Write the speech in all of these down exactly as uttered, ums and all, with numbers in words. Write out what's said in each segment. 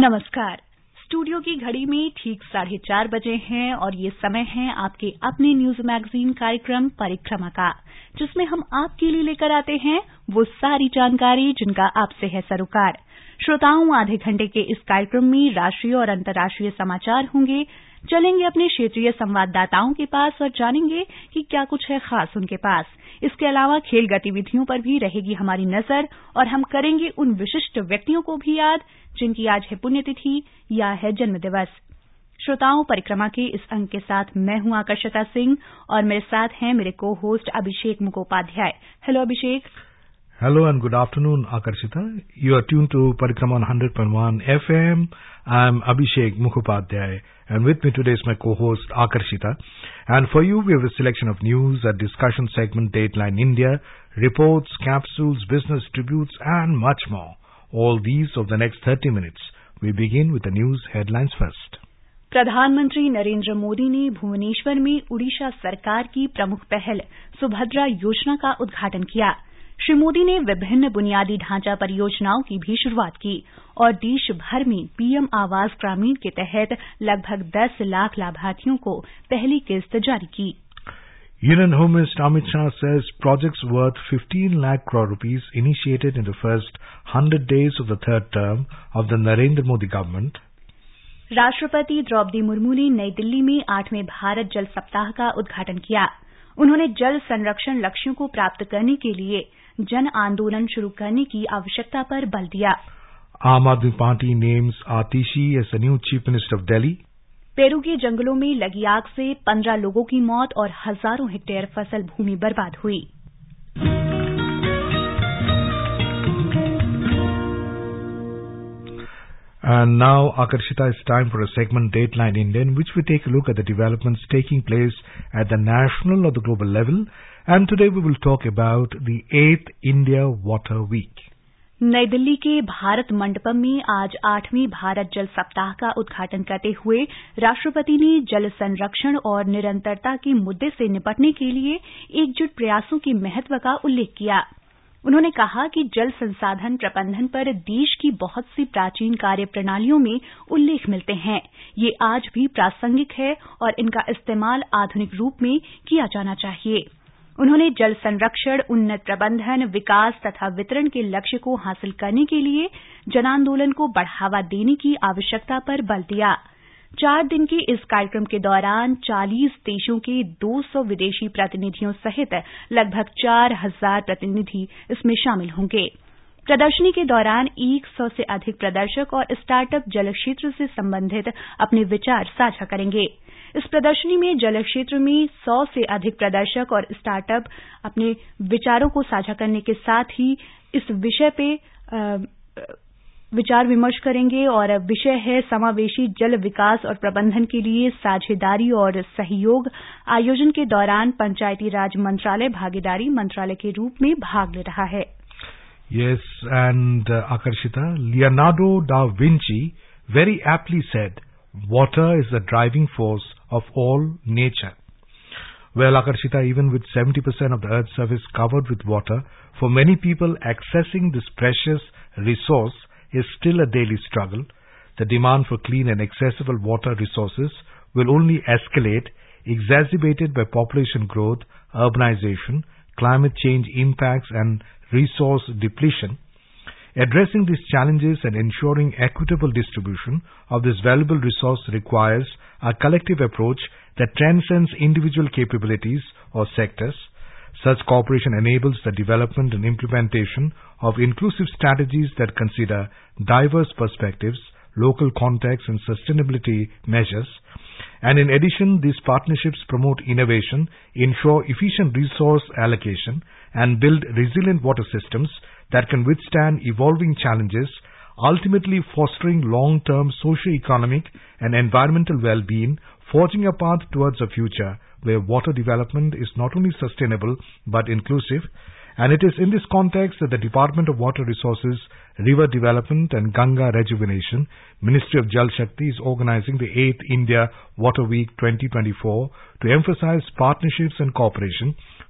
नमस्कार। स्टूडियो की घड़ी में ठीक साढ़े चार बजे हैं और ये समय है आपके अपने न्यूज मैगजीन कार्यक्रम परिक्रमा का, जिसमें हम आपके लिए लेकर आते हैं वो सारी जानकारी जिनका आपसे है सरोकार। श्रोताओं, आधे घंटे के इस कार्यक्रम में राष्ट्रीय और अंतर्राष्ट्रीय समाचार होंगे। चलेंगे अपने क्षेत्रीय संवाददाताओं के पास और जानेंगे कि क्या कुछ है खास उनके पास। इसके अलावा खेल गतिविधियों पर भी रहेगी हमारी नजर और हम करेंगे उन विशिष्ट व्यक्तियों को भी याद जिनकी आज है पुण्यतिथि या है जन्मदिवस। श्रोताओं, परिक्रमा के इस अंक के साथ मैं हूं आकर्षिता सिंह और मेरे साथ हैं मेरे को host Abhishek Mukhopadhyay. Hello Abhishek. Hello and good afternoon, Akarshita. You are tuned to Parikrama on one hundred point one F M. I'm Abhishek Mukhopadhyay, and with me today is my co-host Akarshita. And for you, we have a selection of news, a discussion segment, Dateline India, reports, capsules, business tributes, and much more. All these over the next thirty minutes. We begin with the news headlines first. प्रधानमंत्री नरेंद्र मोदी ने भुवनेश्वर में उड़ीसा सरकार की प्रमुख पहल सुभद्रा योजना का उद्घाटन किया। श्री मोदी ने विभिन्न बुनियादी ढांचा परियोजनाओं की भी शुरुआत की और देश भर में पीएम आवास ग्रामीण के तहत लगभग दस लाख लाभार्थियों को पहली किस्त जारी की। Union Home Minister Amit Shah says projects worth fifteen lakh crore rupees initiated in the first one hundred days of the third term of the Narendra Modi government. राष्ट्रपति द्रौपदी मुर्मू ने नई दिल्ली में आठवें भारत जल सप्ताह का उद्घाटन किया। उन्होंने जल संरक्षण लक्ष्यों को प्राप्त करने के लिए जन आंदोलन शुरू करने की आवश्यकता पर बल दिया। Aam Aadmi Party names Atishi as the new Chief Minister of Delhi. Peru के जंगलों में लगी आग से पंद्रह लोगों की मौत और हजारों हेक्टेयर फसल भूमि बर्बाद हुई। And now, Akarshita, it's time for a segment Dateline India, in which we take a look at the developments taking place at the national or the global level. And today we will talk about the eighth India Water Week. नई दिल्ली के भारत मंडपम में आज आठवीं भारत जल सप्ताह का उद्घाटन करते हुए राष्ट्रपति ने जल संरक्षण और निरंतरता के मुद्दे से निपटने के लिए एकजुट प्रयासों के महत्व का उल्लेख किया। उन्होंने कहा कि जल संसाधन प्रबंधन पर देश की बहुत सी प्राचीन कार्य प्रणालियों में उल्लेख मिलते हैं। ये आज भी प्रासंगिक है और इनका इस्तेमाल आधुनिक रूप में किया जाना चाहिए। उन्होंने जल संरक्षण, उन्नत प्रबंधन, विकास तथा वितरण के लक्ष्य को हासिल करने के लिए जनांदोलन को बढ़ावा देने की आवश्यकता पर बल दिया। चार दिन के इस कार्यक्रम के दौरान चालीस देशों के दो सौ विदेशी प्रतिनिधियों सहित लगभग चार हजार प्रतिनिधि इसमें शामिल होंगे। प्रदर्शनी के दौरान एक सौ से अधिक प्रदर्शक और स्टार्टअप जल क्षेत्र से संबंधित अपने विचार साझा करेंगे। इस प्रदर्शनी में जल क्षेत्र में सौ से अधिक प्रदर्शक और स्टार्टअप अपने विचारों को साझा करने के साथ ही इस विषय पे विचार विमर्श करेंगे और विषय है समावेशी जल विकास और प्रबंधन के लिए साझेदारी और सहयोग। आयोजन के दौरान पंचायती राज मंत्रालय भागीदारी मंत्रालय के रूप में भाग ले रहा है। Yes, and uh, Akarshita, Leonardo da Vinci very aptly said, water is the driving force of all nature. Well, Akarshita, even with seventy percent of the Earth's surface covered with water, for many people accessing this precious resource is still a daily struggle. The demand for clean and accessible water resources will only escalate, exacerbated by population growth, urbanization, climate change impacts and resource depletion. Addressing these challenges and ensuring equitable distribution of this valuable resource requires a collective approach that transcends individual capabilities or sectors. Such cooperation enables the development and implementation of inclusive strategies that consider diverse perspectives, local contexts, and sustainability measures. And in addition, these partnerships promote innovation, ensure efficient resource allocation, and build resilient water systems that can withstand evolving challenges, ultimately fostering long-term socio-economic and environmental well-being, forging a path towards a future where water development is not only sustainable but inclusive. And it is in this context that the Department of Water Resources, River Development and Ganga Rejuvenation, Ministry of Jal Shakti is organizing the eighth India Water Week twenty twenty-four to emphasize partnerships and cooperation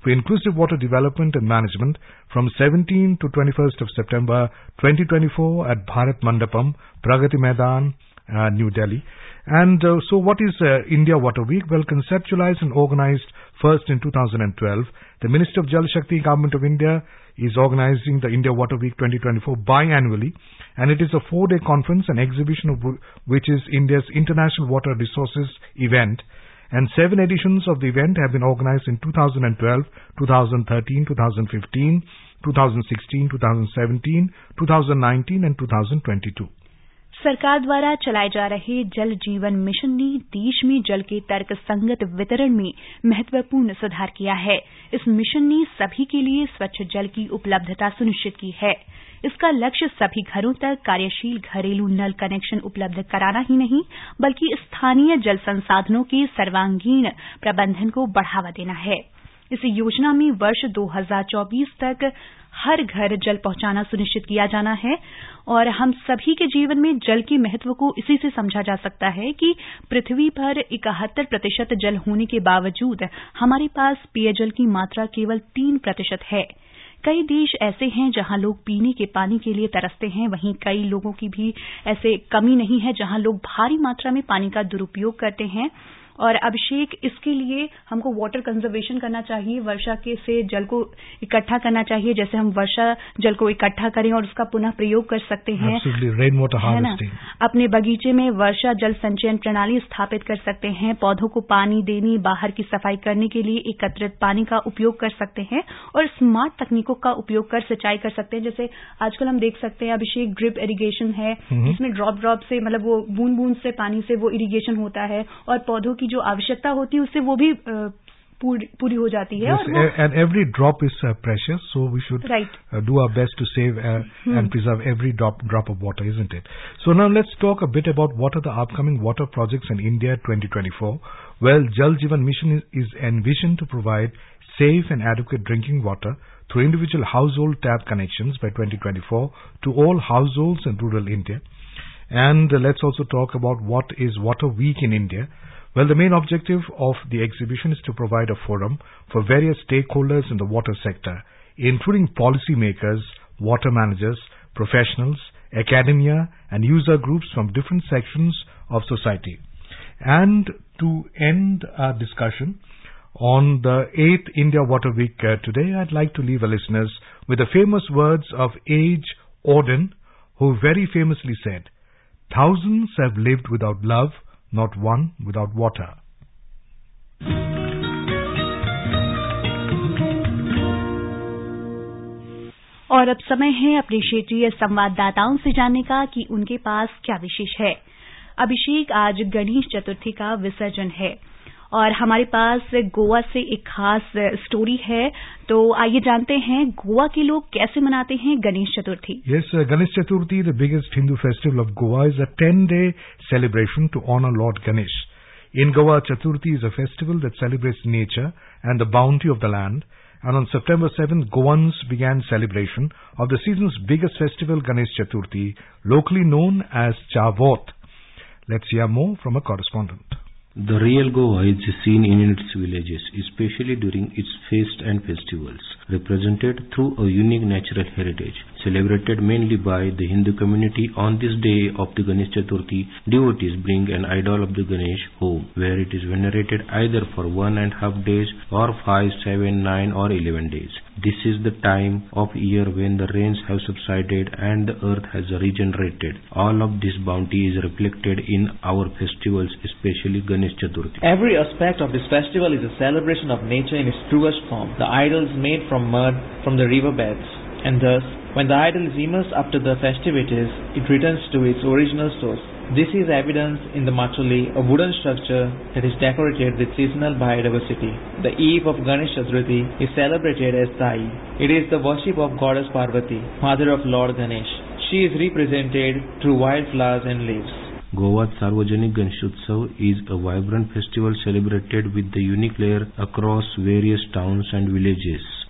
for Inclusive Water Development and Management from seventeenth to twenty-first of September twenty twenty-four at Bharat Mandapam, Pragati Maidan, uh, New Delhi. And uh, so what is uh, India Water Week? Well, conceptualized and organized first in two thousand twelve, the Ministry of Jal Shakti Government of India is organizing the India Water Week twenty twenty-four biannually, and it is a four-day conference and exhibition of w- which is India's International Water Resources event. And seven editions of the event have been organized in two thousand twelve, two thousand thirteen, two thousand fifteen, two thousand sixteen, two thousand seventeen, two thousand nineteen and two thousand twenty-two. सरकार द्वारा चलाए जा रहे जल जीवन mission ने देश में जल के तर्कसंगत वितरण में महत्वपूर्ण सुधार किया है। इस मिशन ने सभी के लिए स्वच्छ जल की उपलब्धता सुनिश्चित की है। इसका लक्ष्य सभी घरों तक कार्यशील घरेलू नल कनेक्शन उपलब्ध कराना ही नहीं, बल्कि स्थानीय जल संसाधनों के सर्वांगीण प्रबंधन को बढ़ावा देना है। इस योजना में वर्ष दो हज़ार चौबीस तक हर घर जल पहुंचाना सुनिश्चित किया जाना है और हम सभी के जीवन में जल के महत्व को इसी से समझा जा सकता है कि पृथ्वी पर इकहत्तर प्रतिशत जल होने के बावजूद हमारे पास पेयजल की मात्रा केवल तीन प्रतिशत है। कई देश ऐसे हैं जहां लोग पीने के पानी के लिए तरसते हैं, वहीं कई लोगों की भी ऐसे कमी नहीं है जहां लोग भारी मात्रा में पानी का दुरुपयोग करते हैं। और अभिषेक, इसके लिए हमको वाटर कंजर्वेशन करना चाहिए, वर्षा के से जल को इकट्ठा करना चाहिए, जैसे हम वर्षा जल को इकट्ठा करें और उसका पुनः प्रयोग कर सकते हैं। रेन वाटर हार्वेस्टिंग, अपने बगीचे में वर्षा जल संचयन प्रणाली स्थापित कर सकते हैं, पौधों को पानी देने, बाहर की सफाई करने के लिए एकत्रित पानी का उपयोग कर सकते हैं और स्मार्ट तकनीकों का उपयोग कर सिंचाई कर सकते हैं। जैसे आजकल हम देख सकते हैं अभिषेक, ड्रिप इरिगेशन है, जिसमें ड्रॉप ड्रॉप से मतलब वो बूंद बूंद से पानी से वो इरिगेशन होता है और पौधों की जो आवश्यकता होती है उससे वो भी पूरी पूरी हो जाती है। Yes, and every drop is uh, precious, so we should right. uh, do our best to save uh, hmm. and preserve every drop drop of water, isn't it? So now let's talk a bit about what are the upcoming water projects in India twenty twenty-four. Well, Jal Jeevan Mission is, is envisioned to provide safe and adequate drinking water through individual household tap connections by twenty twenty-four to all households in rural India. And uh, let's also talk about what is Water Week in India. Well, the main objective of the exhibition is to provide a forum for various stakeholders in the water sector, including policymakers, water managers, professionals, academia, and user groups from different sections of society. And to end our discussion on the eighth India Water Week uh, today, I'd like to leave our listeners with the famous words of Age Auden, who very famously said, "Thousands have lived without love, not one without water." और अब समय है अपने क्षेत्रीय संवाददाताओं से जानने का कि उनके पास क्या विशेष है। अभिषेक, आज गणेश चतुर्थी का विसर्जन है और हमारे पास गोवा से एक खास स्टोरी है, तो आइए जानते हैं गोवा के लोग कैसे मनाते हैं Ganesh Chaturthi. Yes, uh, Ganesh Chaturthi, the biggest Hindu festival of Goa, is a ten-day celebration to honor Lord Ganesh. In Goa, Chaturthi is a festival that celebrates nature and the bounty of the land. And on September seventh, Goans began celebration of the season's biggest festival, Ganesh Chaturthi, locally known as Chavot. Let's hear more from a correspondent. The real Goa is seen in its villages, especially during its feasts and festivals, represented through a unique natural heritage. Celebrated mainly by the Hindu community, on this day of the Ganesh Chaturthi, devotees bring an idol of the Ganesh home, where it is venerated either for one and a half days or five, seven, nine or eleven days. This is the time of year when the rains have subsided and the earth has regenerated. All of this bounty is reflected in our festivals, especially Ganesh Chaturthi. Every aspect of this festival is a celebration of nature in its truest form. The idols made from mud from the riverbeds, and thus, when the idol is immersed after the festivities, it returns to its original source. This is evidenced in the Macholi, a wooden structure that is decorated with seasonal biodiversity. The eve of Ganesh Chaturthi is celebrated as Thai. It is the worship of goddess Parvati, mother of Lord Ganesh. She is represented through wildflowers and leaves. Goa's Sarvajanik Ganeshotsav is a vibrant festival celebrated with the unique layer across various towns and villages.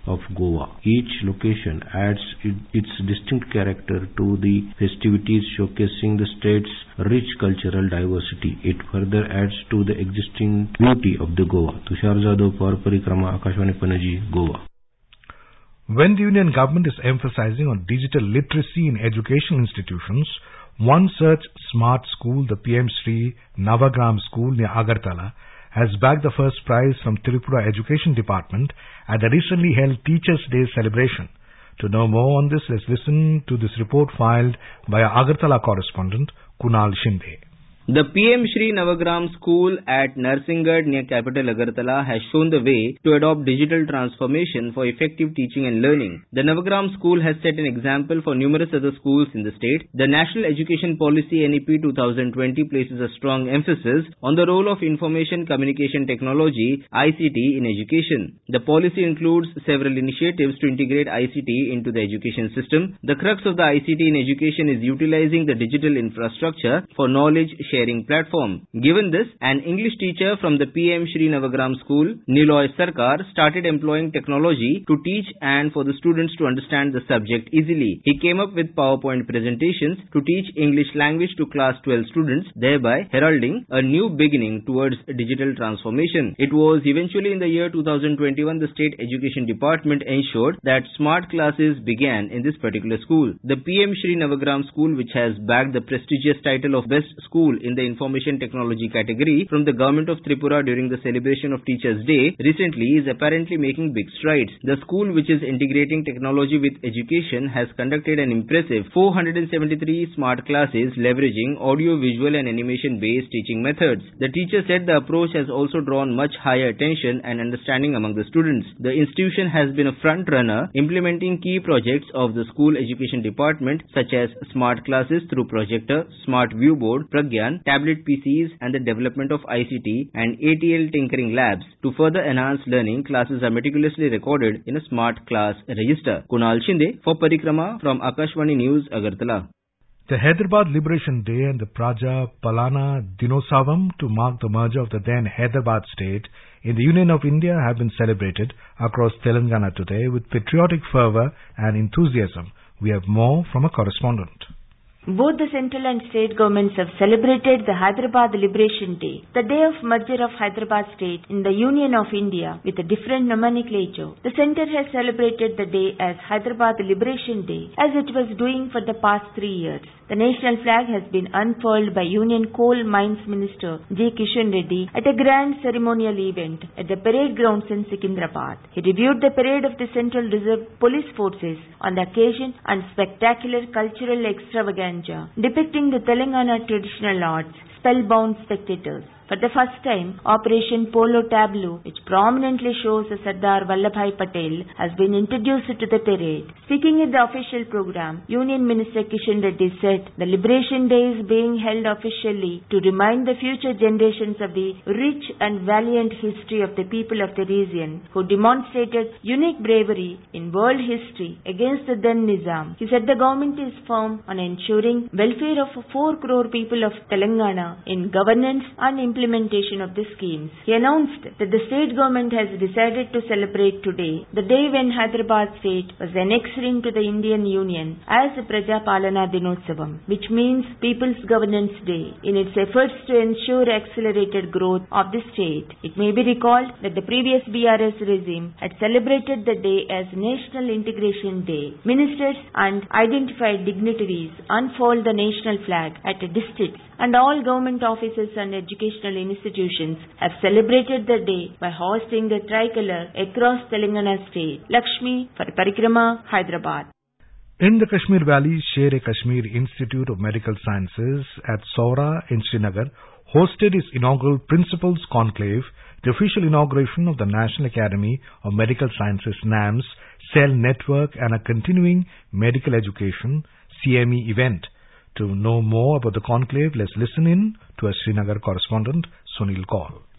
of Goa. Each location adds its distinct character to the festivities, showcasing the state's rich cultural diversity. It further adds to the existing beauty of the Goa. Tushar Jadhav for Parikrama, Akashwani Panaji, Goa. When the Union government is emphasizing on digital literacy in education institutions, One such smart school, the P M Shri Navagram School near Agartala, has bagged the first prize from Tripura Education Department at the recently held Teachers' Day celebration. To know more on this, let's listen to this report filed by our Agartala correspondent, Kunal Shinde. The P M Shri Navagram School at Narsingarh near capital Agartala has shown the way to adopt digital transformation for effective teaching and learning. The Navagram School has set an example for numerous other schools in the state. The National Education Policy N E P twenty twenty places a strong emphasis on the role of information communication technology I C T in education. The policy includes several initiatives to integrate I C T into the education system. The crux of the I C T in education is utilizing the digital infrastructure for knowledge sharing platform. Given this, an English teacher from the P M Shri Navagram School, Niloy Sarkar, started employing technology to teach and for the students to understand the subject easily. He came up with PowerPoint presentations to teach English language to class twelve students, thereby heralding a new beginning towards digital transformation. It was eventually in the year two thousand twenty-one the State Education Department ensured that smart classes began in this particular school. The P M Shri Navagram School, which has bagged the prestigious title of Best School in the Information Technology category from the Government of Tripura during the celebration of Teachers' Day, recently is apparently making big strides. The school, which is integrating technology with education, has conducted an impressive four hundred seventy-three smart classes leveraging audio, visual and animation-based teaching methods. The teacher said the approach has also drawn much higher attention and understanding among the students. The institution has been a front runner implementing key projects of the school education department such as smart classes through projector, smart view board, Pragyan, tablet P Cs and the development of I C T and A T L tinkering labs. To further enhance learning, classes are meticulously recorded in a smart class register. Kunal Shinde for Parikrama from Akashwani News, Agartala. The Hyderabad Liberation Day and the Praja Palana Dinosavam to mark the merger of the then Hyderabad state in the Union of India have been celebrated across Telangana today with patriotic fervour and enthusiasm. We have more from a correspondent. Both the central and state governments have celebrated the Hyderabad Liberation Day, the day of merger of Hyderabad state in the Union of India with a different nomenclature. The centre has celebrated the day as Hyderabad Liberation Day as it was doing for the past three years. The national flag has been unfurled by Union Coal Mines Minister J. Kishan Reddy at a grand ceremonial event at the parade grounds in Secunderabad. He reviewed the parade of the Central Reserve Police Forces on the occasion and spectacular cultural extravaganza depicting the Telangana traditional arts, spellbound spectators. For the first time, Operation Polo Tableau, which prominently shows the Sardar Vallabhbhai Patel, has been introduced to the parade. Speaking at the official program, Union Minister Kishan Reddy said the Liberation Day is being held officially to remind the future generations of the rich and valiant history of the people of the region who demonstrated unique bravery in world history against the then Nizam. He said the government is firm on ensuring welfare of four crore people of Telangana in governance and implementation of the schemes. He announced that the state government has decided to celebrate today, the day when Hyderabad state was annexed into the Indian Union, as the Praja Palana Dinosavam, which means People's Governance Day, in its efforts to ensure accelerated growth of the state. It may be recalled that the previous B R S regime had celebrated the day as National Integration Day. Ministers and identified dignitaries unfold the national flag at a distance, and all government offices and educational institutions have celebrated the day by hosting the tricolor across Telangana state. Lakshmi for Parikrama, Hyderabad. In the Kashmir Valley, Sher-e-Kashmir Institute of Medical Sciences at Saura in Srinagar hosted its inaugural Principals Conclave, the official inauguration of the National Academy of Medical Sciences NAMS Cell Network and a continuing medical education C M E event. To know more about the conclave, let's listen in to a Srinagar correspondent, Sunil Kaul.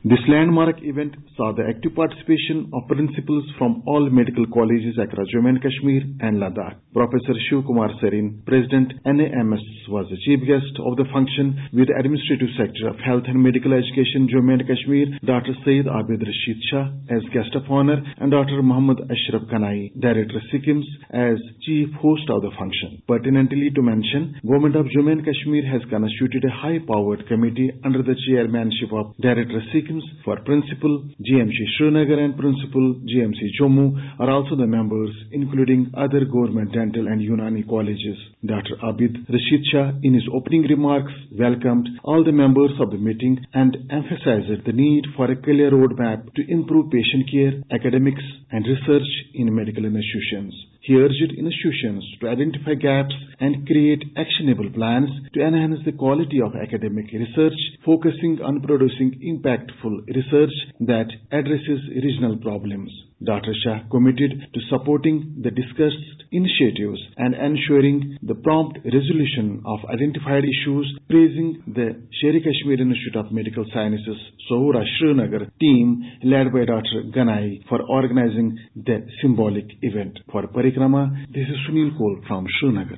This landmark event saw the active participation of principals from all medical colleges across Jammu and Kashmir and Ladakh. Professor Shiv Kumar Sarin, President N A M S, was the chief guest of the function with Administrative Secretary of Health and Medical Education Jammu and Kashmir, Doctor Syed Abid Rashid Shah, as guest of honor, and Doctor Muhammad Ashraf Kanai, Director SIKIMS, as chief host of the function. Pertinently to mention, Government of Jammu and Kashmir has constituted a high-powered committee under the chairmanship of Director SIKIMS for Principal G M C Srinagar and Principal G M C Jammu are also the members, including other government dental and Unani colleges. Doctor Abid Rashid Shah, in his opening remarks, welcomed all the members of the meeting and emphasized the need for a clear roadmap to improve patient care, academics, and research in medical institutions. He urged institutions to identify gaps and create actionable plans to enhance the quality of academic research, focusing on producing impactful research that addresses regional problems. Doctor Shah committed to supporting the discussed initiatives and ensuring the prompt resolution of identified issues, praising the Sher-e-Kashmir Institute of Medical Sciences, Sohura Srinagar team led by Doctor Ganai for organizing the symbolic event. For Parikrama, this is Sunil Kol from Srinagar.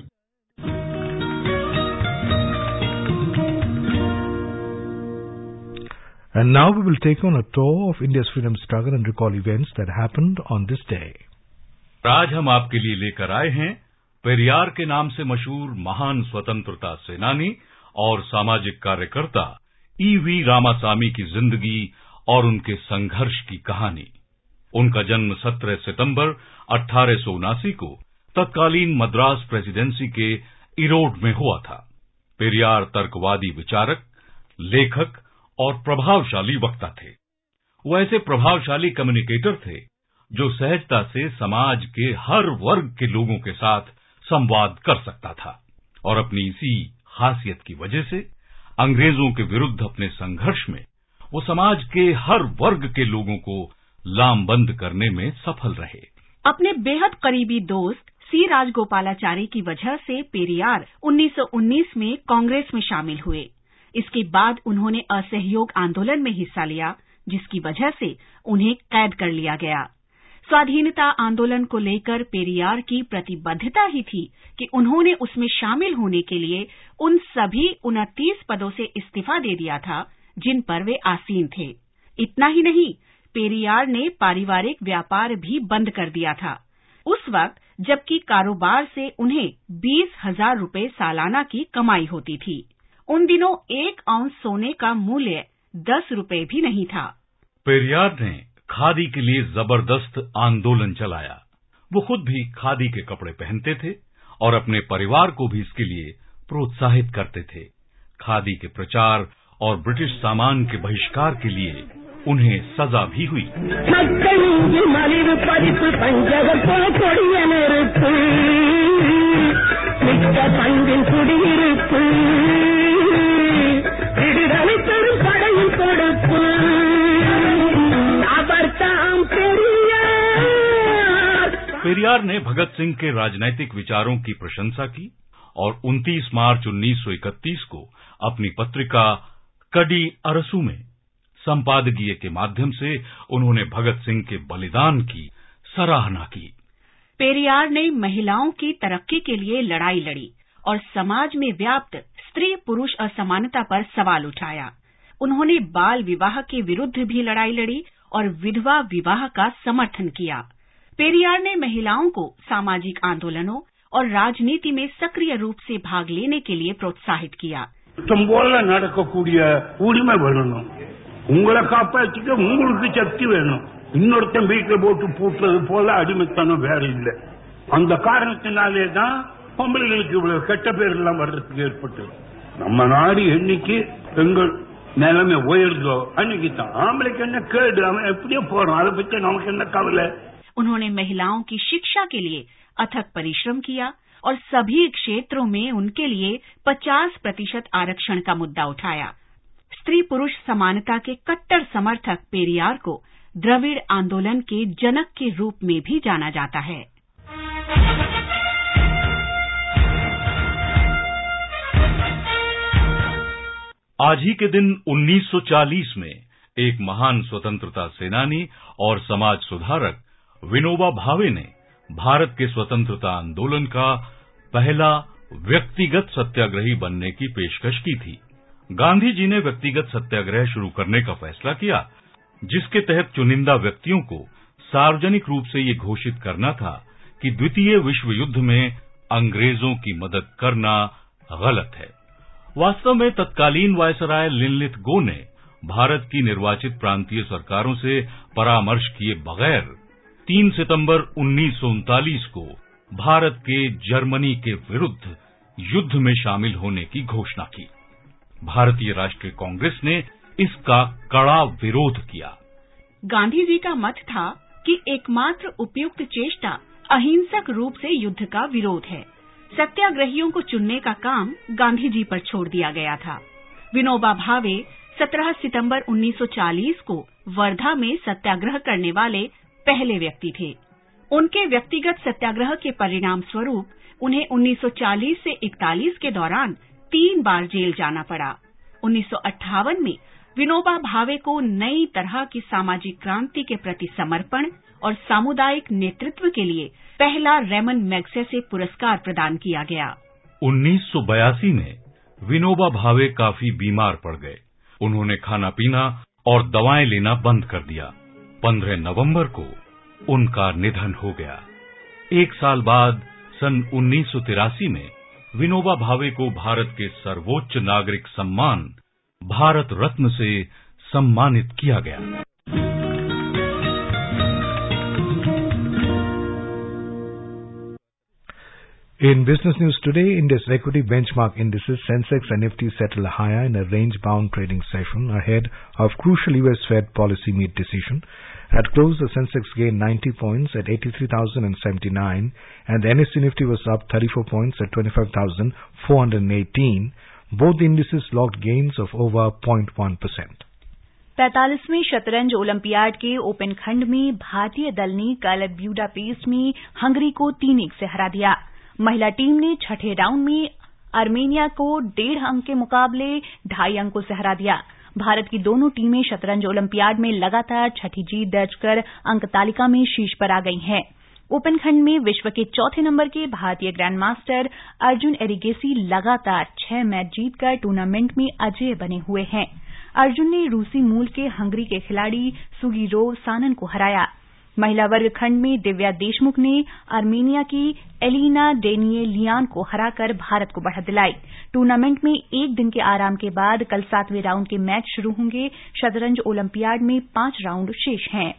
And now we will take on a tour of India's freedom struggle and recall events that happened on this day. आज हम आपके लिए लेकर आए हैं पेरियार के नाम से मशहूर महान स्वतंत्रता सेनानी और सामाजिक कार्यकर्ता ई वी रामासामी की जिंदगी और उनके संघर्ष की कहानी। उनका जन्म सत्रह सितंबर अठारह सौ उनासी को तत्कालीन मद्रास प्रेसिडेंसी के इरोड में हुआ था। पेरियार तर्कवादी विचारक, लेखक और प्रभावशाली वक्ता थे। वो ऐसे प्रभावशाली कम्युनिकेटर थे जो सहजता से समाज के हर वर्ग के लोगों के साथ संवाद कर सकता था और अपनी इसी खासियत की वजह से अंग्रेजों के विरुद्ध अपने संघर्ष में वो समाज के हर वर्ग के लोगों को लामबंद करने में सफल रहे। अपने बेहद करीबी दोस्त सी राजगोपालाचारी की वजह से पेरियार उन्नीस सौ उन्नीस में कांग्रेस में शामिल हुए। इसके बाद उन्होंने असहयोग आंदोलन में हिस्सा लिया, जिसकी वजह से उन्हें कैद कर लिया गया। स्वाधीनता आंदोलन को लेकर पेरियार की प्रतिबद्धता ही थी कि उन्होंने उसमें शामिल होने के लिए उन सभी उनतीस पदों से इस्तीफा दे दिया था जिन पर वे आसीन थे। इतना ही नहीं, पेरियार ने पारिवारिक व्यापार भी बंद कर दिया था, उस वक्त जबकि कारोबार से उन्हें बीस हजार रुपए सालाना की कमाई होती थी। उन दिनों एक औंस सोने का मूल्य दस रुपए भी नहीं था। पेरियार ने खादी के लिए जबरदस्त आंदोलन चलाया। वो खुद भी खादी के कपड़े पहनते थे और अपने परिवार को भी इसके लिए प्रोत्साहित करते थे। खादी के प्रचार और ब्रिटिश सामान के बहिष्कार के लिए उन्हें सजा भी हुई। पेरियार ने भगत सिंह के राजनैतिक विचारों की प्रशंसा की और उनतीस मार्च उन्नीस सौ इकतीस को अपनी पत्रिका कडी अरसू में संपादकीय के माध्यम से उन्होंने भगत सिंह के बलिदान की सराहना की। पेरियार ने महिलाओं की तरक्की के लिए लड़ाई लड़ी और समाज में व्याप्त स्त्री पुरुष असमानता पर सवाल उठाया। उन्होंने बाल विवाह के विरुद्ध भी लड़ाई लड़ी और विधवा विवाह का समर्थन किया। पेरियार ने महिलाओं को सामाजिक आंदोलनों और राजनीति में सक्रिय रूप से भाग लेने के लिए प्रोत्साहित किया। तुमबोला நடக்கக்கூடிய உரிமை வேணும், உங்களை காப்பாத்திக்க உங்களுக்கு சக்தி வேணும், இன்னொருத்தன் வீட்டுல போட்டு பூட்டுறது போல அடிமைத்தனம் வேற இல்லை. அந்த காரணத்தினாலே தான் பொம்பளைகளுக்கு இவ்வளவு கெட்ட பேர் எல்லாம் வர்றதுக்கு ஏற்பட்டது. நம்ம நாடு என்னைக்கு பெண்கள் நிலைமை உயர்ந்தோ அன்னைக்கு தான் ஆம்பளைக்கு என்ன கேடு, அவன் எப்படியோ போறான், அதை பத்தி நமக்கு என்ன கவலை। उन्होंने महिलाओं की शिक्षा के लिए अथक परिश्रम किया और सभी क्षेत्रों में उनके लिए पचास प्रतिशत आरक्षण का मुद्दा उठाया। स्त्री पुरुष समानता के कट्टर समर्थक पेरियार को द्रविड़ आंदोलन के जनक के रूप में भी जाना जाता है। आज ही के दिन उन्नीस सौ चालीस में एक महान स्वतंत्रता सेनानी और समाज सुधारक विनोबा भावे ने भारत के स्वतंत्रता आंदोलन का पहला व्यक्तिगत सत्याग्रही बनने की पेशकश की थी। गांधी जी ने व्यक्तिगत सत्याग्रह शुरू करने का फैसला किया, जिसके तहत चुनिंदा व्यक्तियों को सार्वजनिक रूप से ये घोषित करना था कि द्वितीय विश्व युद्ध में अंग्रेजों की मदद करना गलत है। वास्तव में तत्कालीन वायसराय लिनलिथ गो ने भारत की निर्वाचित प्रांतीय सरकारों से परामर्श किए बगैर तीन सितंबर उन्नीस सौ उनतालीस को भारत के जर्मनी के विरुद्ध युद्ध में शामिल होने की घोषणा की। भारतीय राष्ट्रीय कांग्रेस ने इसका कड़ा विरोध किया। गांधी जी का मत था कि एकमात्र उपयुक्त चेष्टा अहिंसक रूप से युद्ध का विरोध है। सत्याग्रहियों को चुनने का काम गांधी जी पर छोड़ दिया गया था। विनोबा भावे सत्रह सितंबर उन्नीस सौ चालीस को वर्धा में सत्याग्रह करने वाले पहले व्यक्ति थे। उनके व्यक्तिगत सत्याग्रह के परिणाम स्वरूप उन्हें उन्नीस सौ चालीस से इकतालीस के दौरान तीन बार जेल जाना पड़ा। उन्नीस सौ अट्ठावन में विनोबा भावे को नई तरह की सामाजिक क्रांति के प्रति समर्पण और सामुदायिक नेतृत्व के लिए पहला रेमन मैग्सेसे पुरस्कार प्रदान किया गया। उन्नीस सौ बयासी में विनोबा भावे काफी बीमार पड़ गए। उन्होंने खाना पीना और दवाएं लेना बंद कर दिया। पंद्रह नवंबर को उनका निधन हो गया। एक साल बाद सन उन्नीस सौ तिरासी में विनोबा भावे को भारत के सर्वोच्च नागरिक सम्मान भारत रत्न से सम्मानित किया गया। In business news today, India's equity benchmark indices Sensex and Nifty settled higher in a range-bound trading session ahead of crucial U S Fed policy meet decision. At close, the Sensex gained ninety points at eighty-three thousand seventy-nine, and the N S E Nifty was up thirty-four points at twenty-five thousand four hundred eighteen. Both indices logged gains of over zero point one percent. पैंतालीसवें शतरंज olympiad के open खंड में भारतीय दल ने कल Budapest में Hungary को तीन एक से हरा दिया। महिला टीम ने छठे राउंड में आर्मेनिया को डेढ़ अंक के मुकाबले ढाई अंकों से हरा दिया। भारत की दोनों टीमें शतरंज ओलंपियाड में लगातार छठी जीत दर्ज कर अंक तालिका में शीर्ष पर आ गई हैं। ओपन खंड में विश्व के चौथे नंबर के भारतीय ग्रैंडमास्टर अर्जुन एरिगेसी लगातार छह मैच जीतकर टूर्नामेंट में अजेय बने हुए हैं। अर्जुन ने रूसी मूल के हंगरी के खिलाड़ी सुगीरो सानन को हराया। महिला वर्ग खंड में दिव्या देशमुख ने आर्मेनिया की एलिना डेनियलियान को हराकर भारत को बढ़त दिलाई। टूर्नामेंट में एक दिन के आराम के बाद कल सातवें राउंड के मैच शुरू होंगे। शतरंज ओलंपियाड में पांच राउंड शेष हैं।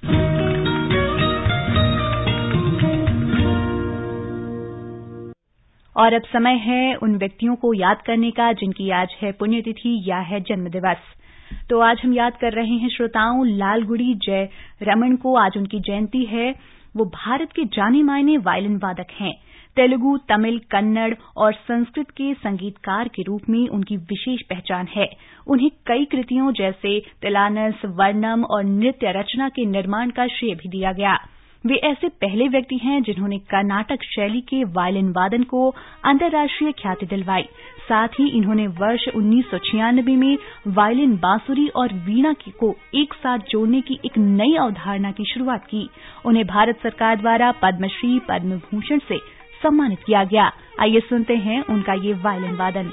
और अब समय है उन व्यक्तियों को याद करने का जिनकी आज है पुण्यतिथि या है जन्मदिवस। तो आज हम याद कर रहे हैं श्रोताओं लालगुड़ी जय रमन को। आज उनकी जयंती है। वो भारत के जाने मायने वायलिन वादक हैं। तेलुगु, तमिल, कन्नड़ और संस्कृत के संगीतकार के रूप में उनकी विशेष पहचान है। उन्हें कई कृतियों जैसे तिलानस, वर्णम और नृत्य रचना के निर्माण का श्रेय भी दिया गया। वे ऐसे पहले व्यक्ति हैं जिन्होंने कर्नाटक शैली के वायलिन वादन को अंतर्राष्ट्रीय ख्याति दिलवाई। साथ ही इन्होंने वर्ष उन्नीस सौ छियानवे में वायलिन, बांसुरी और वीणा को एक साथ जोड़ने की एक नई अवधारणा की शुरुआत की। उन्हें भारत सरकार द्वारा पद्मश्री, पद्म भूषण से सम्मानित किया गया। आइए सुनते हैं उनका ये वायलिन वादन।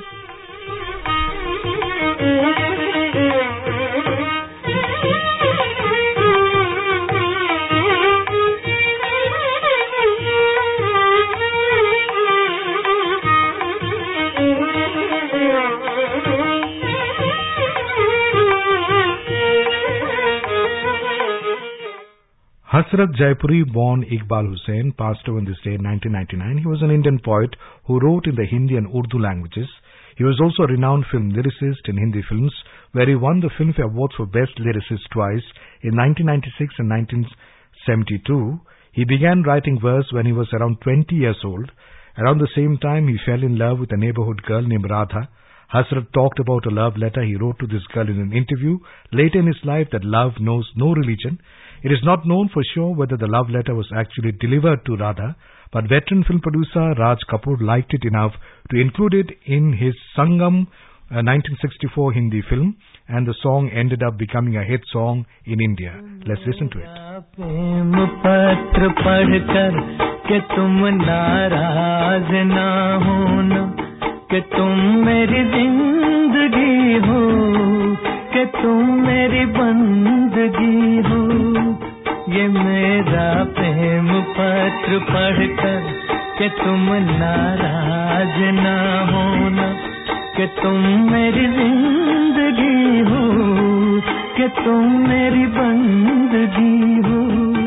Hasrat Jaipuri, born Iqbal Hussain, passed away on this day in nineteen ninety-nine. He was an Indian poet who wrote in the Hindi and Urdu languages. He was also a renowned film lyricist in Hindi films, where he won the Filmfare Awards for Best Lyricist twice in nineteen ninety-six and nineteen seventy-two. He began writing verse when he was around twenty years old. Around the same time, he fell in love with a neighborhood girl named Radha. Hasrat talked about a love letter he wrote to this girl in an interview later in his life that love knows no religion. It is not known for sure whether the love letter was actually delivered to Radha, but veteran film producer Raj Kapoor liked it enough to include it in his Sangam a nineteen sixty-four Hindi film, and the song ended up becoming a hit song in India. Let's listen to it. प्रेम पत्र पढ़कर कि तुम नाराज ना होना, कि तुम मेरी जिंदगी हो, कि तुम मेरी बंदगी हो, ये मेरा प्रेम पत्र पढ़कर कि तुम नाराज ना होना, कि तुम मेरी जिंदगी हो, कि तुम मेरी बंदगी हो.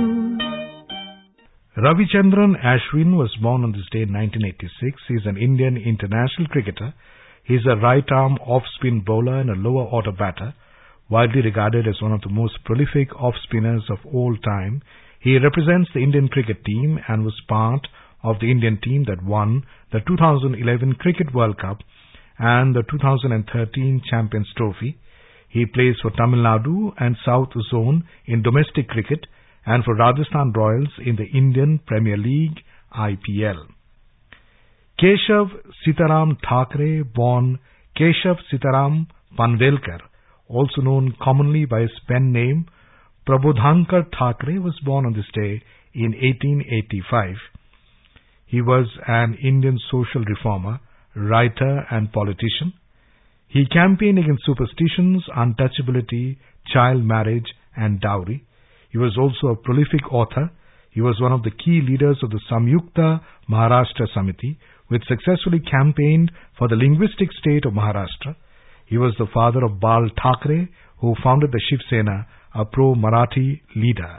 Ravichandran Ashwin was born on this day in nineteen eighty-six. He is an Indian international cricketer. He is a right-arm off-spin bowler and a lower-order batter, widely regarded as one of the most prolific off-spinners of all time. He represents the Indian cricket team and was part of the Indian team that won the two thousand eleven Cricket World Cup and the two thousand thirteen Champions Trophy. He plays for Tamil Nadu and South Zone in domestic cricket and for Rajasthan Royals in the Indian Premier League I P L. Keshav Sitaram Thackeray, born Keshav Sitaram Panvelkar, also known commonly by his pen name Prabodhankar Thackeray, was born on this day in eighteen eighty-five. He was an Indian social reformer, writer and politician. He campaigned against superstitions, untouchability, child marriage and dowry. He was also a prolific author. He was one of the key leaders of the Samyukta Maharashtra Samiti, which successfully campaigned for the linguistic state of Maharashtra. He was the father of Bal Thackeray, who founded the Shiv Sena, a pro-Marathi leader.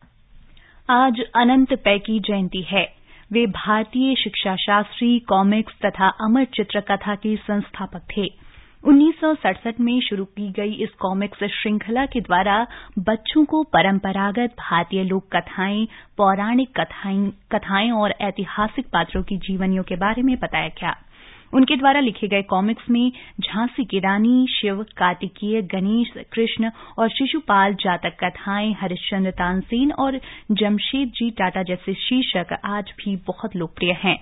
आज अनंत पै की जयंती है. वे भारतीय शिक्षा Shastri, comics तथा अमर चित्रकथा के संस्थापक थे. उन्नीस सौ सड़सठ में शुरू की गई इस कॉमिक्स श्रृंखला के द्वारा बच्चों को परंपरागत भारतीय लोक कथाएं, पौराणिक कथाएं, कथाएं और ऐतिहासिक पात्रों की जीवनियों के बारे में बताया गया. उनके द्वारा लिखे गए कॉमिक्स में झांसी की रानी, शिव, कार्तिकेय, गणेश, कृष्ण और शिशुपाल जातक कथाएं, हरिश्चंद्र तानसेन और जमशेद जी टाटा जैसे शीर्षक आज भी बहुत लोकप्रिय हैं.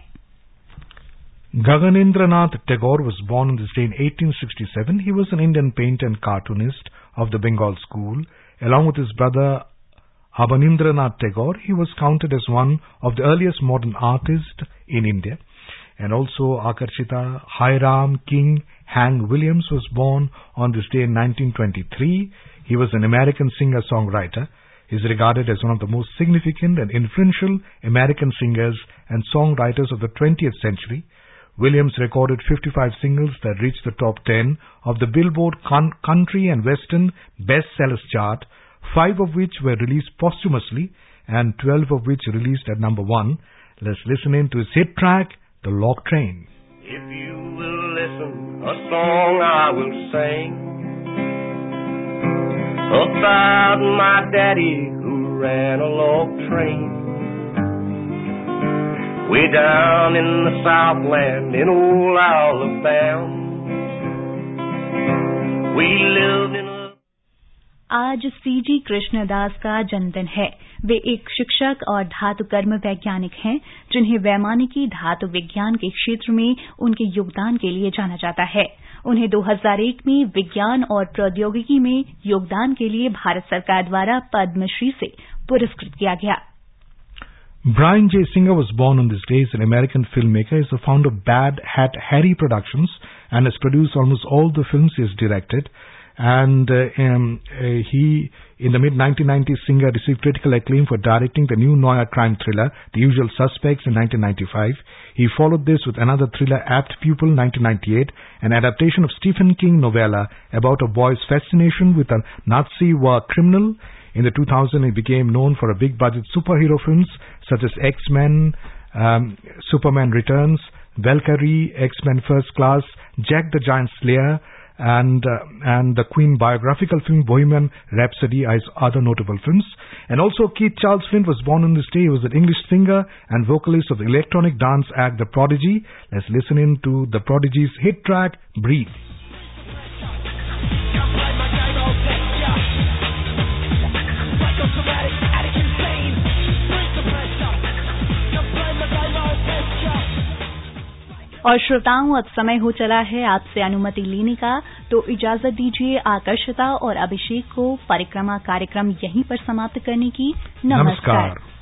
Gaganindranath Tagore was born on this day in eighteen sixty-seven. He was an Indian painter and cartoonist of the Bengal school. Along with his brother Abanindranath Tagore, he was counted as one of the earliest modern artists in India. And also Akarshita Hiram King Hank Williams was born on this day in nineteen twenty-three. He was an American singer-songwriter. He is regarded as one of the most significant and influential American singers and songwriters of the twentieth century. Williams recorded fifty-five singles that reached the top ten of the Billboard Country and Western Bestsellers chart, five of which were released posthumously and twelve of which released at number one. Let's listen in to his hit track, The Log Train. If you will listen, a song I will sing about my daddy who ran a log train. Way down in the Southland in old Alabama, we lived in a... आज सीजी कृष्णदास का जन्मदिन है. वे एक शिक्षक और धातुकर्म वैज्ञानिक हैं, जिन्हें वैमानिकी धातु विज्ञान के क्षेत्र में उनके योगदान के लिए जाना जाता है. उन्हें दो हज़ार एक में विज्ञान और प्रौद्योगिकी में योगदान के लिए भारत सरकार द्वारा पद्मश्री से पुरस्कृत किया गया. Brian J. Singer was born on this day. He is an American filmmaker. He is the founder of Bad Hat Harry Productions and has produced almost all the films he has directed. And uh, um, uh, he, in the mid nineteen nineties, Singer received critical acclaim for directing the new noir crime thriller, The Usual Suspects, in nineteen ninety-five. He followed this with another thriller, Apt Pupil, nineteen ninety-eight, an adaptation of Stephen King novella about a boy's fascination with a Nazi war criminal. In the two thousands, he became known for a big-budget superhero films such as X-Men, um, Superman Returns, Valkyrie, X-Men First Class, Jack the Giant Slayer, and uh, and the Queen biographical film Bohemian Rhapsody as other notable films. And also Keith Charles Flint was born on this day. He was an English singer and vocalist of the electronic dance act The Prodigy. Let's listen in to The Prodigy's hit track, Breathe. और श्रोताओं, अब समय हो चला है आपसे अनुमति लेने का, तो इजाजत दीजिए आकर्षिता और अभिषेक को परिक्रमा कार्यक्रम यहीं पर समाप्त करने की। नमस्कार, नमस्कार।